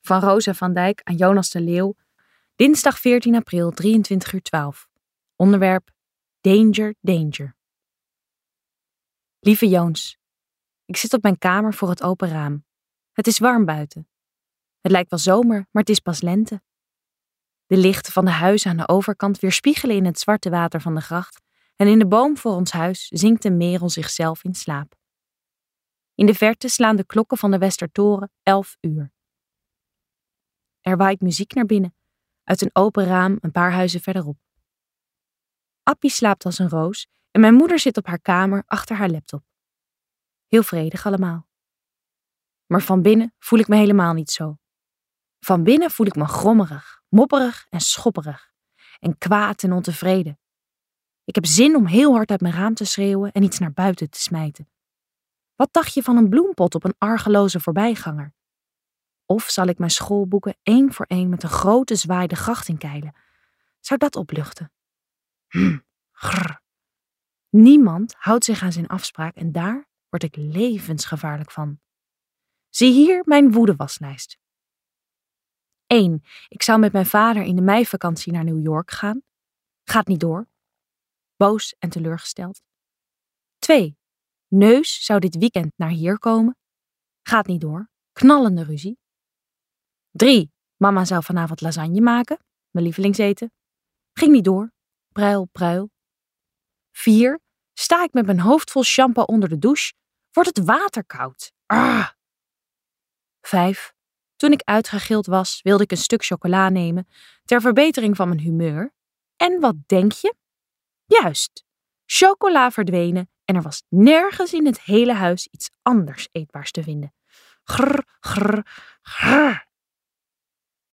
van Rosa van Dijk aan Jonas de Leeuw. Dinsdag 14 april, 23:12. Onderwerp: Danger, danger. Lieve Joons, ik zit op mijn kamer voor het open raam. Het is warm buiten. Het lijkt wel zomer, maar het is pas lente. De lichten van de huizen aan de overkant weerspiegelen in het zwarte water van de gracht en in de boom voor ons huis zingt de merel zichzelf in slaap. In de verte slaan de klokken van de Westertoren 11 uur. Er waait muziek naar binnen, uit een open raam een paar huizen verderop. Appie slaapt als een roos en mijn moeder zit op haar kamer achter haar laptop. Heel vredig allemaal. Maar van binnen voel ik me helemaal niet zo. Van binnen voel ik me grommerig, mopperig en schopperig. En kwaad en ontevreden. Ik heb zin om heel hard uit mijn raam te schreeuwen en iets naar buiten te smijten. Wat dacht je van een bloempot op een argeloze voorbijganger? Of zal ik mijn schoolboeken één voor één met een grote zwaai de gracht inkeilen? Zou dat opluchten? Grrr. Niemand houdt zich aan zijn afspraak en daar word ik levensgevaarlijk van. Zie hier mijn woedewaslijst. 1. Ik zou met mijn vader in de meivakantie naar New York gaan. Gaat niet door. Boos en teleurgesteld. 2. Neus zou dit weekend naar hier komen. Gaat niet door. Knallende ruzie. 3. Mama zou vanavond lasagne maken. Mijn lievelingseten. Ging niet door. Pruil, pruil. 4. Sta ik met mijn hoofd vol shampoo onder de douche, wordt het water koud. 5. Toen ik uitgegild was, wilde ik een stuk chocola nemen ter verbetering van mijn humeur. En wat denk je? Juist, chocola verdwenen en er was nergens in het hele huis iets anders eetbaars te vinden. Grrr, grrr, grrr.